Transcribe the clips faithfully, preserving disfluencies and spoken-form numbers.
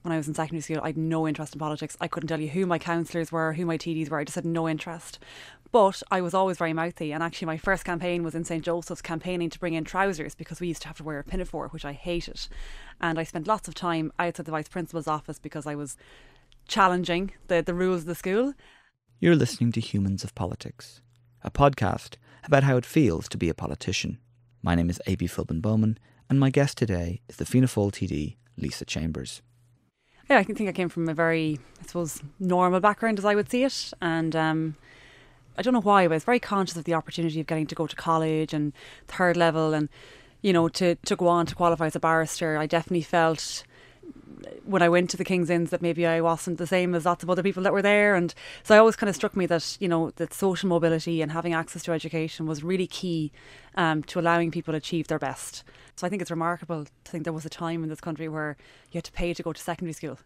when I was in secondary school, I had no interest in politics. I couldn't tell you who my councillors were, who my T Ds were. I just had no interest. But I was always very mouthy, and actually my first campaign was in Saint Joseph's, campaigning to bring in trousers because we used to have to wear a pinafore, which I hated. And I spent lots of time outside the Vice Principal's office because I was challenging the, the rules of the school. You're listening to Humans of Politics, a podcast about how it feels to be a politician. My name is A B Philbin Bowman, and my guest today is the Fianna Fáil T D, Lisa Chambers. Yeah, I think I came from a very, I suppose, normal background as I would see it. And um, I don't know why, but I was very conscious of the opportunity of getting to go to college and third level and, you know, to, to go on to qualify as a barrister. I definitely felt when I went to the King's Inns that maybe I wasn't the same as lots of other people that were there. And so it always kind of struck me that, you know, that social mobility and having access to education was really key um, to allowing people to achieve their best. So I think it's remarkable to think there was a time in this country where you had to pay to go to secondary school.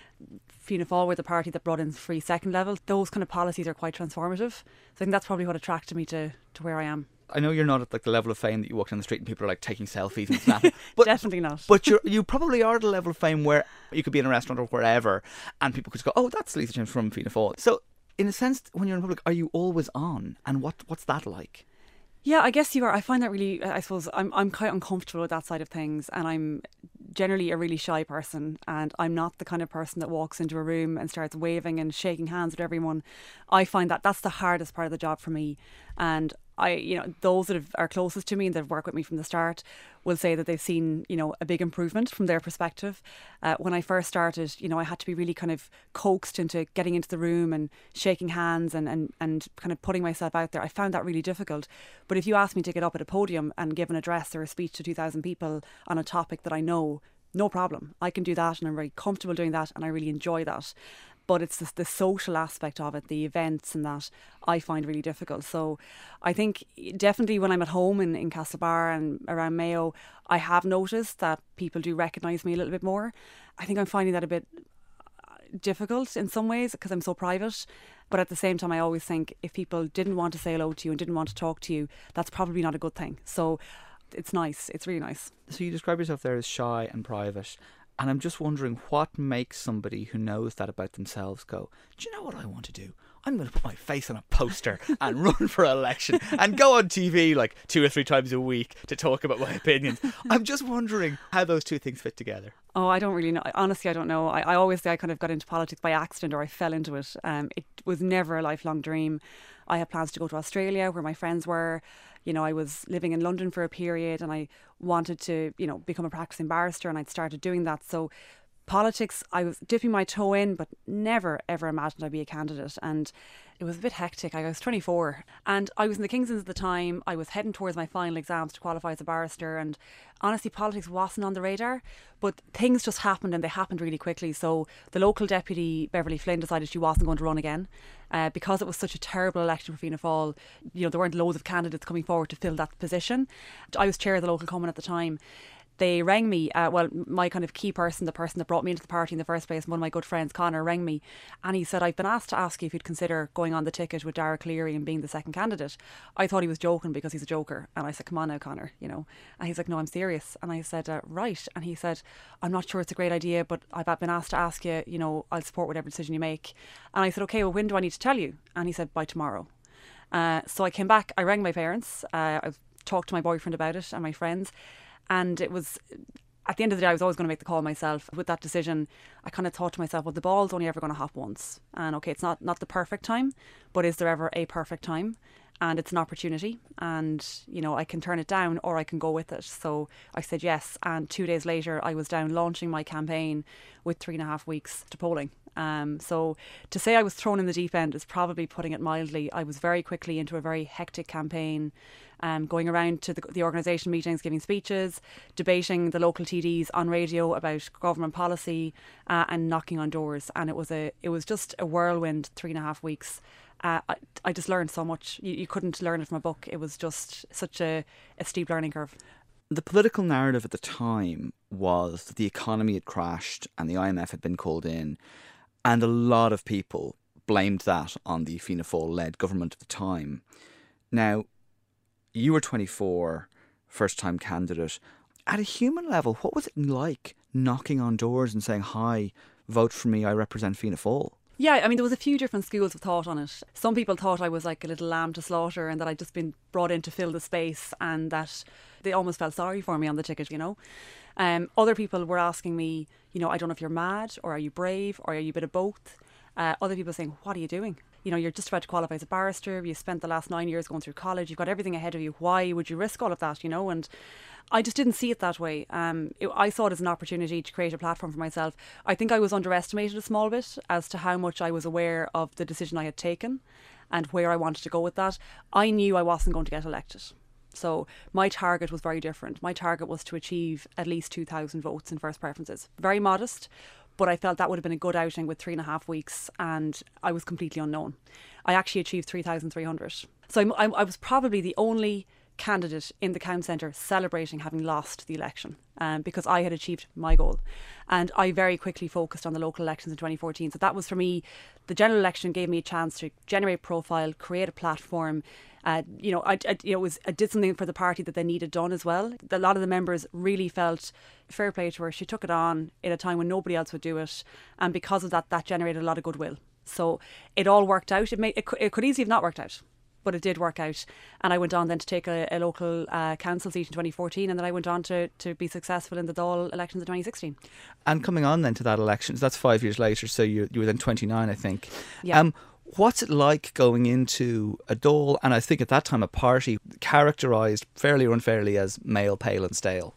Fianna Fáil were the party that brought in free second level. Those kind of policies are quite transformative. So I think that's probably what attracted me to, to where I am. I know you're not at like the level of fame that you walk down the street and people are like taking selfies and snapping. But, Definitely not. But you you probably are at the level of fame where you could be in a restaurant or wherever and people could go, oh, that's Lisa Chambers from Fianna Fáil. So in a sense, when you're in public, are you always on? And what what's that like? Yeah, I guess you are. I find that really, I suppose, I'm I'm quite uncomfortable with that side of things, and I'm generally a really shy person, and I'm not the kind of person that walks into a room and starts waving and shaking hands with everyone. I find that that's the hardest part of the job for me, and I, you know, those that are closest to me and that have worked with me from the start will say that they've seen, you know, a big improvement from their perspective. Uh, when I first started, you know, I had to be really kind of coaxed into getting into the room and shaking hands and, and, and kind of putting myself out there. I found that really difficult. But if you ask me to get up at a podium and give an address or a speech to two thousand people on a topic that I know, no problem. I can do that, and I'm very comfortable doing that, and I really enjoy that. But it's the, the social aspect of it, the events and that, I find really difficult. So I think definitely when I'm at home in, in Castlebar and around Mayo, I have noticed that people do recognise me a little bit more. I think I'm finding that a bit difficult in some ways because I'm so private. But at the same time, I always think if people didn't want to say hello to you and didn't want to talk to you, that's probably not a good thing. So it's nice. It's really nice. So you describe yourself there as shy and private. And I'm just wondering what makes somebody who knows that about themselves go, do you know what I want to do? I'm going to put my face on a poster and run for election and go on T V like two or three times a week to talk about my opinions. I'm just wondering how those two things fit together. Oh, I don't really know. Honestly, I don't know. I, I always say I kind of got into politics by accident, or I fell into it. Um, it was never a lifelong dream. I had plans to go to Australia where my friends were. You know, I was living in London for a period and I wanted to, you know, become a practicing barrister, and I'd started doing that. So politics, I was dipping my toe in, but never ever imagined I'd be a candidate. And it was a bit hectic. I was twenty-four and I was in the King's Inns at the time. I was heading towards my final exams to qualify as a barrister, and honestly politics wasn't on the radar, but things just happened, and they happened really quickly. So the local deputy, Beverly Flynn, decided she wasn't going to run again uh, because it was such a terrible election for Fianna Fáil. You know, there weren't loads of candidates coming forward to fill that position. I was chair of the local common at the time. They rang me, uh, well, my kind of key person, the person that brought me into the party in the first place, one of my good friends, Connor, rang me, and he said, I've been asked to ask you if you'd consider going on the ticket with Dara Cleary and being the second candidate. I thought he was joking because he's a joker, and I said, come on now, Connor, you know. And he's like, no, I'm serious. And I said, uh, right. And he said, I'm not sure it's a great idea, but I've been asked to ask you, you know, I'll support whatever decision you make. And I said, okay, well, when do I need to tell you? And he said, by tomorrow. Uh, so I came back, I rang my parents, uh, I talked to my boyfriend about it and my friends, and it was, at the end of the day, I was always going to make the call myself. With that decision, I kind of thought to myself, well, the ball's only ever going to hop once. And okay, it's not, not the perfect time, but is there ever a perfect time? And it's an opportunity, and, you know, I can turn it down or I can go with it. So I said yes. And two days later, I was down launching my campaign with three and a half weeks to polling. Um, so to say I was thrown in the deep end is probably putting it mildly. I was very quickly into a very hectic campaign, um, going around to the, the organisation meetings, giving speeches, debating the local T Ds on radio about government policy, uh, and knocking on doors. And it was a, it was just a whirlwind three and a half weeks. Uh, I, I just learned so much. You, you couldn't learn it from a book. It was just such a, a steep learning curve. The political narrative at the time was that the economy had crashed and the I M F had been called in, and a lot of people blamed that on the Fianna Fáil-led government at the time. Now, you were twenty-four, first-time candidate. At a human level, what was it like knocking on doors and saying, hi, vote for me, I represent Fianna Fáil? Yeah, I mean, there was a few different schools of thought on it. Some people thought I was like a little lamb to slaughter and that I'd just been brought in to fill the space and that they almost felt sorry for me on the ticket, you know. Um, other people were asking me, you know, I don't know if you're mad or are you brave or are you a bit of both? Uh, other people saying, what are you doing? You know, you're just about to qualify as a barrister. You spent the last nine years going through college. You've got everything ahead of you. Why would you risk all of that, you know? And I just didn't see it that way. Um, it, I saw it as an opportunity to create a platform for myself. I think I was underestimated a small bit as to how much I was aware of the decision I had taken and where I wanted to go with that. I knew I wasn't going to get elected. So my target was very different. My target was to achieve at least two thousand votes in first preferences. Very modest, but I felt that would have been a good outing with three and a half weeks and I was completely unknown. I actually achieved three thousand three hundred. So I, I was probably the only candidate in the County Centre celebrating having lost the election um, because I had achieved my goal. And I very quickly focused on the local elections in twenty fourteen. So that was for me, the general election gave me a chance to generate profile, create a platform. Uh, you know, I, I, you know, it was, I did something for the party that they needed done as well. A lot of the members really felt fair play to her. She took it on in a time when nobody else would do it. And because of that, that generated a lot of goodwill. So it all worked out. It, may, it, it could easily have not worked out, but it did work out. And I went on then to take a, a local uh, council seat in twenty fourteen, and then I went on to, to be successful in the Dáil elections in twenty sixteen. And coming on then to that election, so that's five years later, so you, you were then twenty-nine, I think. Yeah. Um, what's it like going into a Dáil, and I think at that time a party characterised fairly or unfairly as male, pale and stale?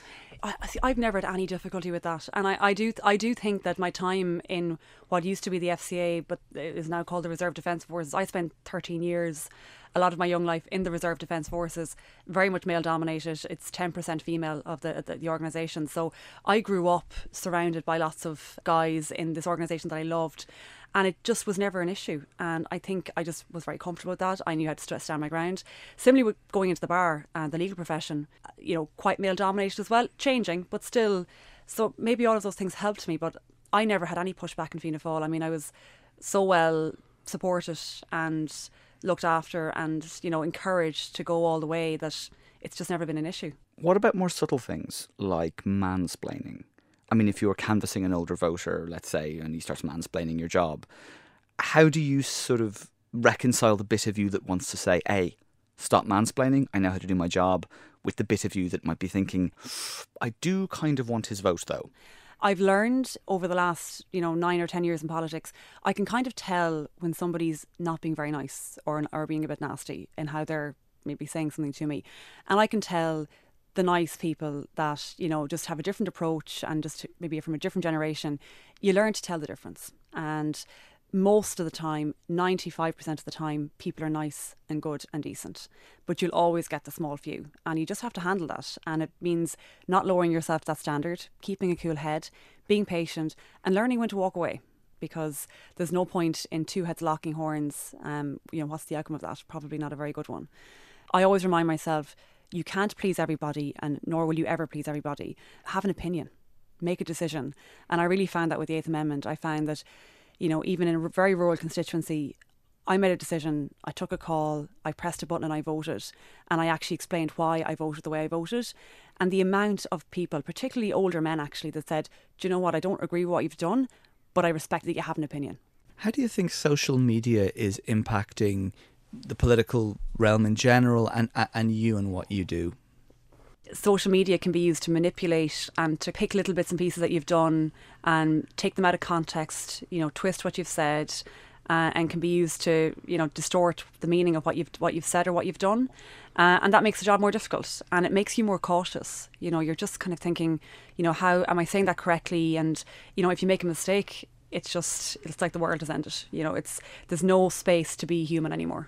I, I've never had any difficulty with that, and I, I do I do think that my time in what used to be the F C A but is now called the Reserve Defence Forces, I spent thirteen years, a lot of my young life in the Reserve Defence Forces, very much male dominated. It's ten percent female of the, the the organisation, so I grew up surrounded by lots of guys in this organisation that I loved. And it just was never an issue. And I think I just was very comfortable with that. I knew how to stand my ground. Similarly with going into the bar and the legal profession, you know, quite male dominated as well, changing, but still. So maybe all of those things helped me, but I never had any pushback in Fianna Fáil. I mean, I was so well supported and looked after and, you know, encouraged to go all the way that it's just never been an issue. What about more subtle things like mansplaining? I mean, if you were canvassing an older voter, let's say, and he starts mansplaining your job, how do you sort of reconcile the bit of you that wants to say, hey, stop mansplaining, I know how to do my job, with the bit of you that might be thinking, I do kind of want his vote, though? I've learned over the last, you know, nine or ten years in politics, I can kind of tell when somebody's not being very nice or, or being a bit nasty in how they're maybe saying something to me. And I can tell the nice people that, you know, just have a different approach and just maybe from a different generation, you learn to tell the difference. And most of the time, ninety-five percent of the time, people are nice and good and decent. But you'll always get the small few. And you just have to handle that. And it means not lowering yourself to that standard, keeping a cool head, being patient and learning when to walk away. Because there's no point in two heads locking horns. Um, you know, what's the outcome of that? Probably not a very good one. I always remind myself, you can't please everybody and nor will you ever please everybody. Have an opinion, make a decision. And I really found that with the Eighth Amendment. I found that, you know, even in a very rural constituency, I made a decision, I took a call, I pressed a button and I voted. And I actually explained why I voted the way I voted. And the amount of people, particularly older men actually, that said, do you know what, I don't agree with what you've done, but I respect that you have an opinion. How do you think social media is impacting the political realm in general and and you and what you do? Social media can be used to manipulate and to pick little bits and pieces that you've done and take them out of context, you know, twist what you've said, uh, and can be used to, you know, distort the meaning of what you've what you've said or what you've done. Uh, and that makes the job more difficult and it makes you more cautious. You know, you're just kind of thinking, you know, how am I saying that correctly? And, you know, if you make a mistake, it's just, it's like the world has ended. You know, it's there's no space to be human anymore.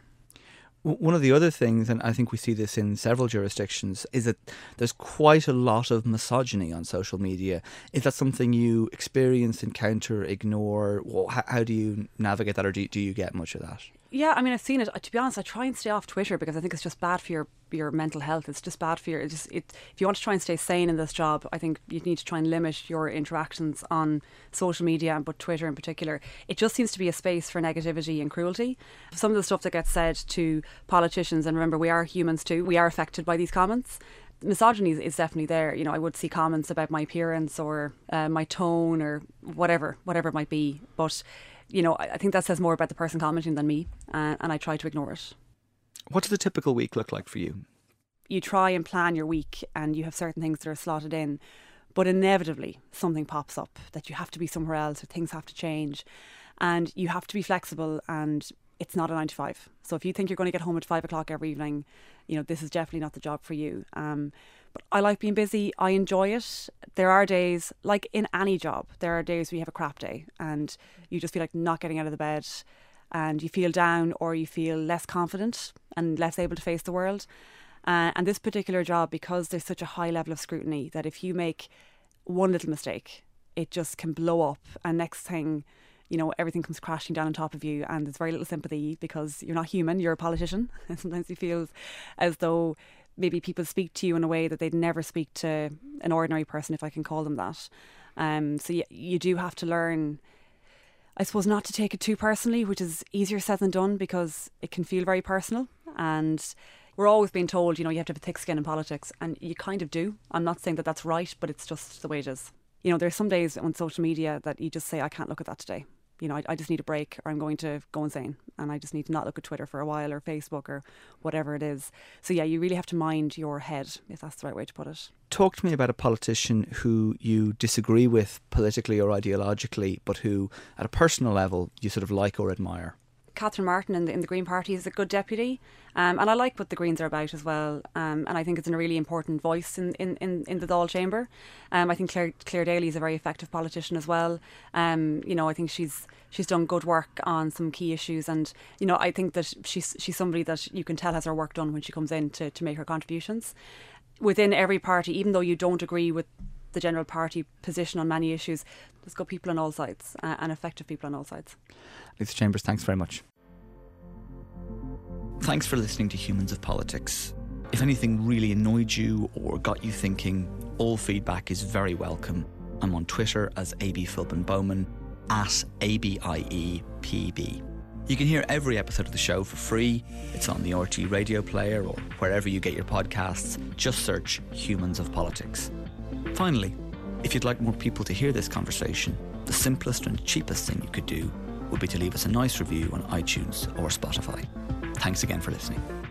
One of the other things, and I think we see this in several jurisdictions, is that there's quite a lot of misogyny on social media. Is that something you experience, encounter, ignore? Well, how, how do you navigate that, or do you, do you get much of that? Yeah, I mean, I've seen it. To be honest, I try and stay off Twitter because I think it's just bad for your your mental health. It's just bad for your. It's just, it, if you want to try and stay sane in this job, I think you need to try and limit your interactions on social media, but Twitter in particular. It just seems to be a space for negativity and cruelty. Some of the stuff that gets said to politicians, and remember, we are humans too. We are affected by these comments. misogyny is, is definitely there. You know, I would see comments about my appearance or uh, my tone or whatever, whatever it might be. But, you know, I, I think that says more about the person commenting than me, uh, and I try to ignore it. What does a typical week look like for you? You try and plan your week and you have certain things that are slotted in, but inevitably something pops up that you have to be somewhere else or things have to change, and you have to be flexible, and it's not a nine to five. So if you think you're going to get home at five o'clock every evening, you know, this is definitely not the job for you. Um, but I like being busy. I enjoy it. There are days, like in any job, there are days where you have a crap day and you just feel like not getting out of the bed and you feel down or you feel less confident and less able to face the world. Uh, and this particular job, because there's such a high level of scrutiny, that if you make one little mistake, it just can blow up. And next thing, you know, everything comes crashing down on top of you, and there's very little sympathy because you're not human, you're a politician. And sometimes you feel as though maybe people speak to you in a way that they'd never speak to an ordinary person, if I can call them that. Um, so you, you do have to learn, I suppose, not to take it too personally, which is easier said than done because it can feel very personal. And we're always being told, you know, you have to have a thick skin in politics, and you kind of do. I'm not saying that that's right, but it's just the way it is. You know, there's some days on social media that you just say, I can't look at that today. You know, I, I just need a break, or I'm going to go insane, and I just need to not look at Twitter for a while or Facebook or whatever it is. So yeah, you really have to mind your head, if that's the right way to put it. Talk to me about a politician who you disagree with politically or ideologically, but who at a personal level you sort of like or admire. Catherine Martin in the, in the Green Party is a good deputy, um, and I like what the Greens are about as well, um, and I think it's a really important voice in, in, in, in the Dáil chamber. Um, I think Claire, Claire Daly is a very effective politician as well. Um, you know, I think she's she's done good work on some key issues, and you know, I think that she's she's somebody that you can tell has her work done when she comes in to, to make her contributions. Within every party, even though you don't agree with the general party position on many issues, there's good people on all sides, uh, and effective people on all sides. Lisa Chambers, thanks very much. Thanks for listening to Humans of Politics. If anything really annoyed you or got you thinking, all feedback is very welcome. I'm on Twitter as A B Philbin Bowman, at A B I E P B. You can hear every episode of the show for free. It's on the R T E Radio Player or wherever you get your podcasts. Just search Humans of Politics. Finally, if you'd like more people to hear this conversation, the simplest and cheapest thing you could do would be to leave us a nice review on iTunes or Spotify. Thanks again for listening.